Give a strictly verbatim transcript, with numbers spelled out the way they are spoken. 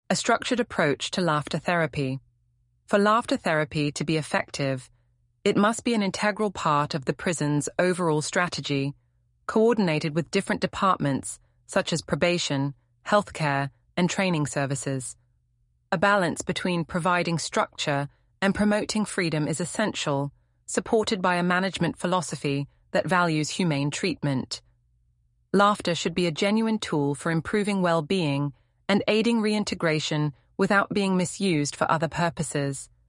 A structured approach to laughter therapy. For laughter therapy to be effective, it must be an integral part of the prison's overall strategy, coordinated with different departments such as probation, healthcare, and training services. A balance between providing structure and promoting freedom is essential, supported by a management philosophy that values humane treatment. Laughter should be a genuine tool for improving well-being and aiding reintegration without being misused for other purposes.